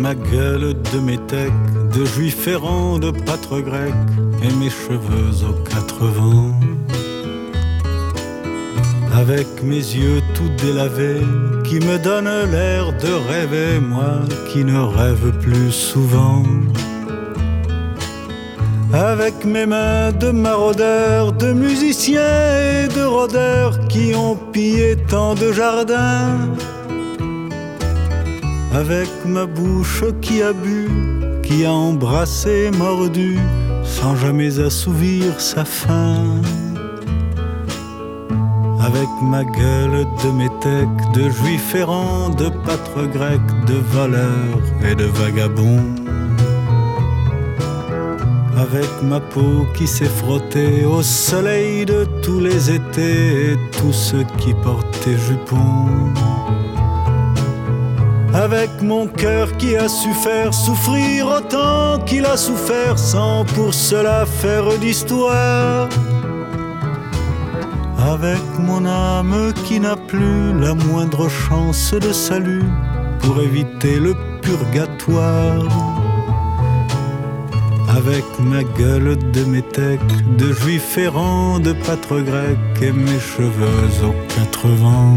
ma gueule de métèque, de juif errant, de pâtre grec, et mes cheveux aux 4 vents. Avec mes yeux tout délavés, qui me donnent l'air de rêver, moi qui ne rêve plus souvent. Avec mes mains de maraudeurs, de musiciens et de rôdeurs qui ont pillé tant de jardins. Avec ma bouche qui a bu, qui a embrassé, mordu, sans jamais assouvir sa faim. Avec ma gueule de métèque, de juif errant, de pâtre grec, de voleur et de vagabond. Avec ma peau qui s'est frottée au soleil de tous les étés et tous ceux qui portaient jupons. Avec mon cœur qui a su faire souffrir autant qu'il a souffert sans pour cela faire d'histoire. Avec mon âme qui n'a plus la moindre chance de salut pour éviter le purgatoire. Avec ma gueule de métèque, de juif errant, de pâtre grec et mes cheveux aux 4 vents.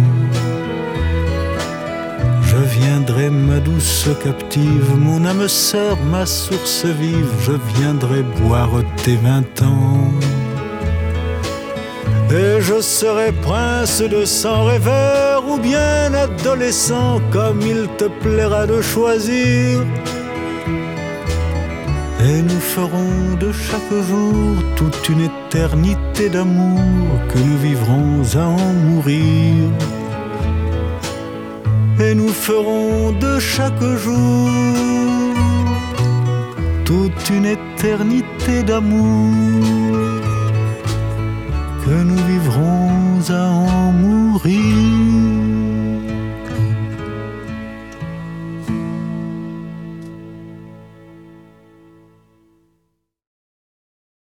Je viendrai ma douce captive, mon âme sœur, ma source vive, je viendrai boire tes 20 ans. Et je serai prince de sang rêveur ou bien adolescent, comme il te plaira de choisir. Et nous ferons de chaque jour toute une éternité d'amour que nous vivrons à en mourir. Et nous ferons de chaque jour toute une éternité d'amour que nous vivrons à en mourir.